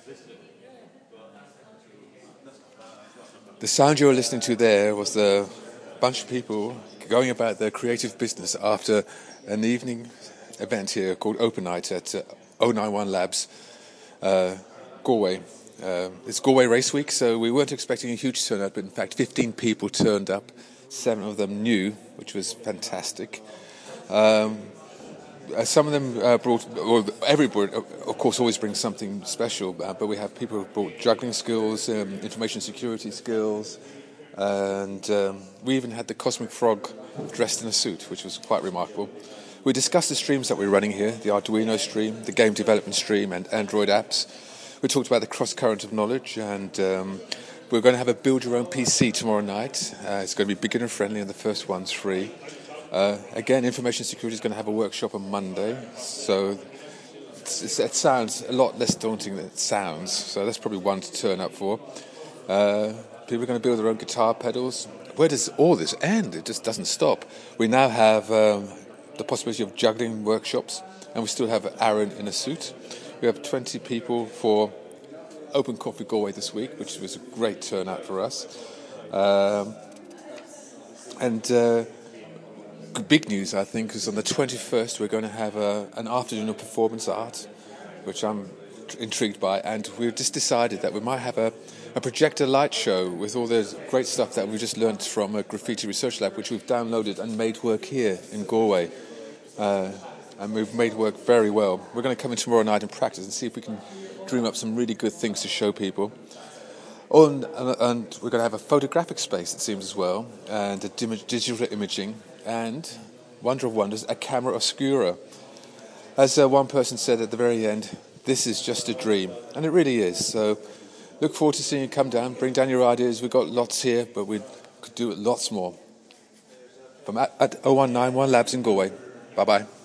The sound you were listening to there was a bunch of people going about their creative business after an evening event here called Open Night at 091 Labs, Galway. It's Galway Race Week, so we weren't expecting a huge turnout, but in fact 15 people turned up, 7 of them new, which was fantastic. Some of them brought, or everybody, of course, always brings something special, but we have people who brought juggling skills, information security skills, and we even had the Cosmic Frog dressed in a suit, which was quite remarkable. We discussed the streams that we're running here, the Arduino stream, the game development stream, and Android apps. We talked about the cross-current of knowledge, and we're going to have a build-your-own PC tomorrow night. It's going to be beginner-friendly, and the first one's free. Again, information security is going to have a workshop on Monday, so it sounds a lot less daunting than it sounds, so that's probably one to turn up for. People are going to build their own guitar pedals. Where does all this end? It just doesn't stop. We now have the possibility of juggling workshops, and we still have Aaron in a suit. We have 20 people for Open Coffee Galway this week, which was a great turnout for us. Big news, I think, is on the 21st we're going to have an afternoon of performance art, which I'm intrigued by, and we've just decided that we might have a projector light show with all the great stuff that we just learnt from a graffiti research lab, which we've downloaded and made work here in Galway. And we've made work very well. We're going to come in tomorrow night and practice and see if we can dream up some really good things to show people. And we're going to have a photographic space, it seems, as well, and a digital imaging, and, wonder of wonders, a camera obscura. As one person said at the very end, this is just a dream, and it really is. So look forward to seeing you come down, bring down your ideas. We've got lots here, but we could do lots more. From at 0191 Labs in Galway. Bye-bye.